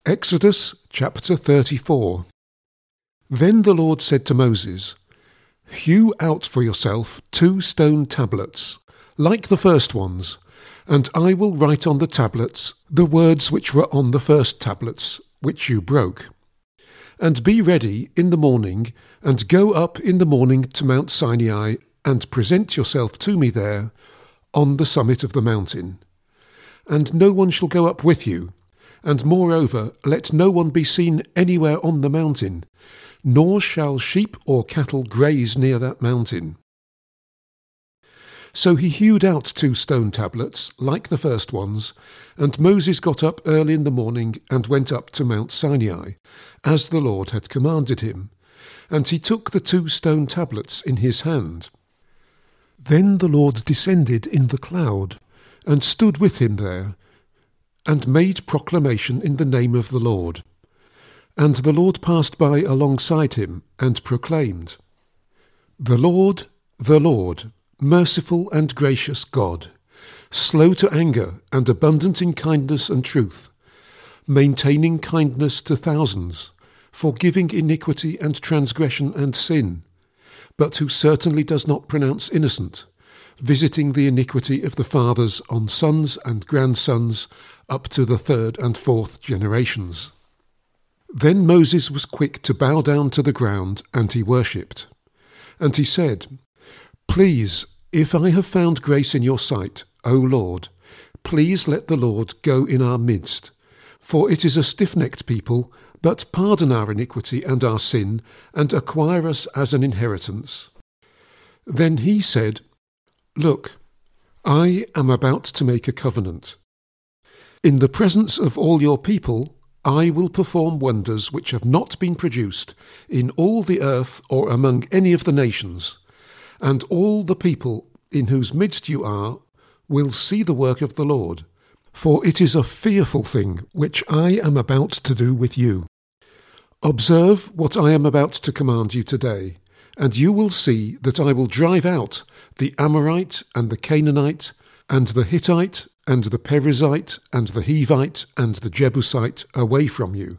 Exodus chapter 34. Then the Lord said to Moses, Hew out for yourself 2 stone tablets, like the first ones, and I will write on the tablets the words which were on the first tablets, which you broke. And be ready in the morning, and go up in the morning to Mount Sinai, and present yourself to me there, on the summit of the mountain. And no one shall go up with you, and moreover let no one be seen anywhere on the mountain, nor shall sheep or cattle graze near that mountain. So he hewed out 2 stone tablets, like the first ones, and Moses got up early in the morning and went up to Mount Sinai, as the Lord had commanded him, and he took the 2 stone tablets in his hand. Then the Lord descended in the cloud, and stood with him there, and made proclamation in the name of the Lord. And the Lord passed by alongside him, and proclaimed, the Lord, merciful and gracious God, slow to anger and abundant in kindness and truth, maintaining kindness to thousands, forgiving iniquity and transgression and sin, but who certainly does not pronounce innocent, visiting the iniquity of the fathers on sons and grandsons, up to the 3rd and 4th generations. Then Moses was quick to bow down to the ground, and he worshipped. And he said, Please, if I have found grace in your sight, O Lord, please let the Lord go in our midst. For it is a stiff-necked people, but pardon our iniquity and our sin, and acquire us as an inheritance. Then he said, Look, I am about to make a covenant. In the presence of all your people, I will perform wonders which have not been produced in all the earth or among any of the nations, and all the people in whose midst you are will see the work of the Lord. For it is a fearful thing which I am about to do with you. Observe what I am about to command you today, and you will see that I will drive out the Amorite and the Canaanite and the Hittite and the Perizzite and the Hivite and the Jebusite away from you.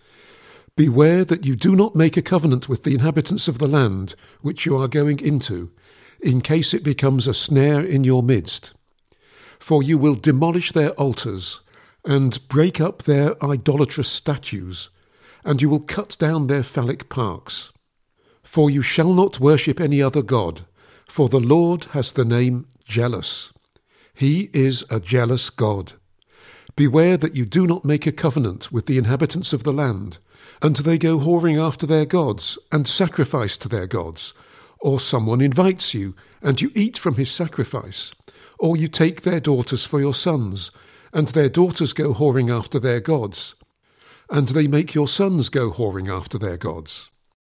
Beware that you do not make a covenant with the inhabitants of the land which you are going into, in case it becomes a snare in your midst. For you will demolish their altars, and break up their idolatrous statues, and you will cut down their phallic parks. For you shall not worship any other god, for the Lord has the name jealous. He is a jealous God. Beware that you do not make a covenant with the inhabitants of the land, and they go whoring after their gods, and sacrifice to their gods, or someone invites you, and you eat from his sacrifice, or you take their daughters for your sons, and their daughters go whoring after their gods, and they make your sons go whoring after their gods.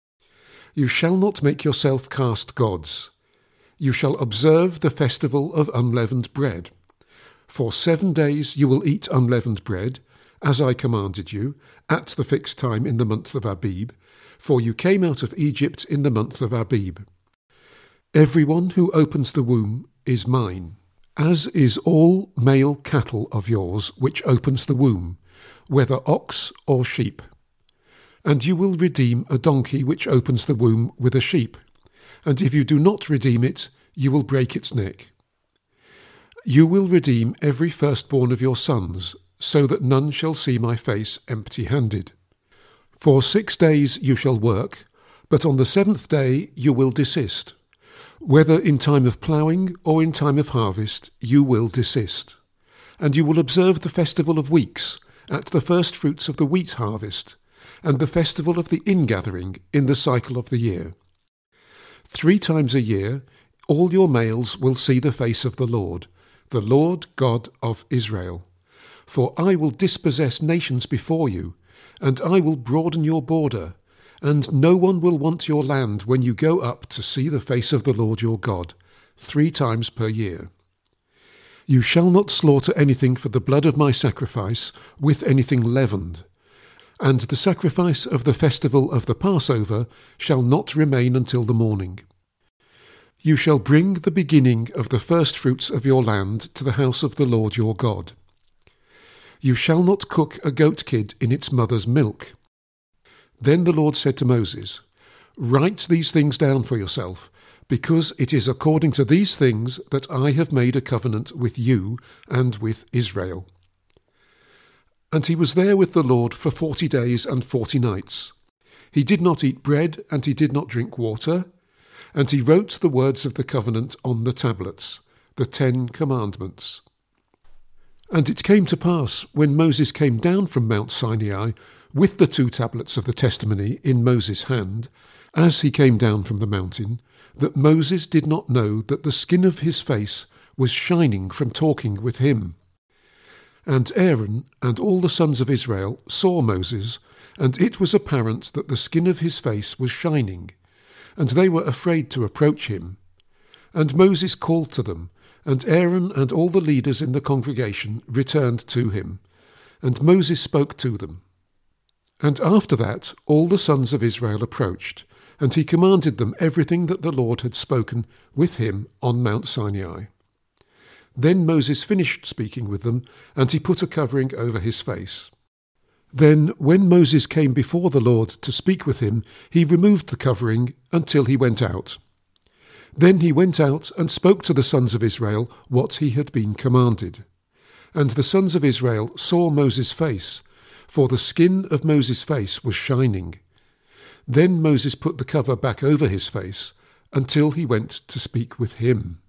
You shall not make yourself cast gods. You shall observe the festival of unleavened bread. For 7 days you will eat unleavened bread, as I commanded you, at the fixed time in the month of Abib, for you came out of Egypt in the month of Abib. Everyone who opens the womb is mine, as is all male cattle of yours which opens the womb, whether ox or sheep. And you will redeem a donkey which opens the womb with a sheep, and if you do not redeem it, you will break its neck. You will redeem every firstborn of your sons, so that none shall see my face empty-handed. For 6 days you shall work, but on the 7th day you will desist. Whether in time of ploughing or in time of harvest, you will desist. And you will observe the festival of weeks at the first fruits of the wheat harvest, and the festival of the ingathering in the cycle of the year. 3 times a year all your males will see the face of the Lord God of Israel. For I will dispossess nations before you, and I will broaden your border, and no one will want your land when you go up to see the face of the Lord your God, 3 times per year. You shall not slaughter anything for the blood of my sacrifice with anything leavened, and the sacrifice of the festival of the Passover shall not remain until the morning. You shall bring the beginning of the firstfruits of your land to the house of the Lord your God. You shall not cook a goat kid in its mother's milk. Then the Lord said to Moses, Write these things down for yourself, because it is according to these things that I have made a covenant with you and with Israel. And he was there with the Lord for 40 days and 40 nights. He did not eat bread, and he did not drink water, and he wrote the words of the covenant on the tablets, the 10 Commandments. And it came to pass, when Moses came down from Mount Sinai, with the 2 tablets of the testimony in Moses' hand, as he came down from the mountain, that Moses did not know that the skin of his face was shining from talking with him. And Aaron and all the sons of Israel saw Moses, and it was apparent that the skin of his face was shining, and they were afraid to approach him. And Moses called to them, and Aaron and all the leaders in the congregation returned to him, and Moses spoke to them. And after that all the sons of Israel approached, and he commanded them everything that the Lord had spoken with him on Mount Sinai. Then Moses finished speaking with them, and he put a covering over his face. Then, when Moses came before the Lord to speak with him, he removed the covering until he went out. Then he went out and spoke to the sons of Israel what he had been commanded. And the sons of Israel saw Moses' face, for the skin of Moses' face was shining. Then Moses put the cover back over his face until he went to speak with him.